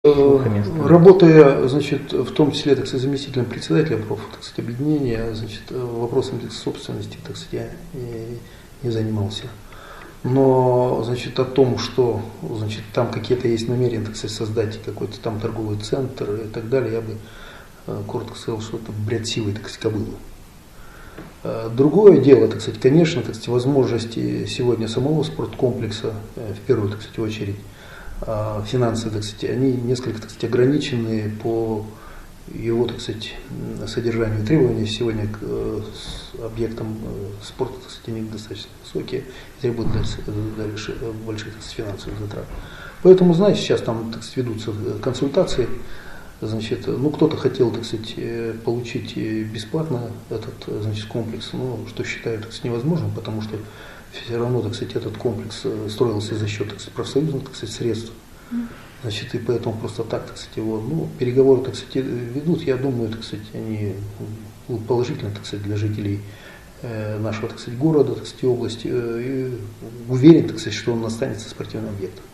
Работая, значит, в том числе, так сказать, заместителем председателя объединения, значит, вопросами собственности, так сказать, я не занимался. Но, значит, о том, что, значит, там какие-то есть намерения, так сказать, создать какой-то там торговый центр и так далее, я бы коротко сказал, что это бред силы, так сказать, кобылы. Другое дело, так сказать, конечно, так сказать, возможности сегодня самого спорткомплекса, в первую, так сказать, очередь, финансы, так сказать, они несколько, так сказать, ограничены по его, так сказать, содержанию. Требования сегодня к объектам спорта, так сказать, они достаточно высокие, требуют дальше больших, так сказать, финансовых затрат. Поэтому, знаете, сейчас там, так сказать, ведутся консультации. Значит, ну, кто-то хотел, так сказать, получить бесплатно этот, значит, комплекс, но что считаю, так сказать, невозможным, потому что все равно, так сказать, этот комплекс строился за счет, так сказать, профсоюзных, так сказать, средств. Значит, и поэтому просто так, так сказать, его, ну, переговоры, так сказать, ведут. Я думаю, так сказать, они будут положительны, так сказать, для жителей нашего, так сказать, города, так сказать, области. И уверен, так сказать, что он останется спортивным объектом.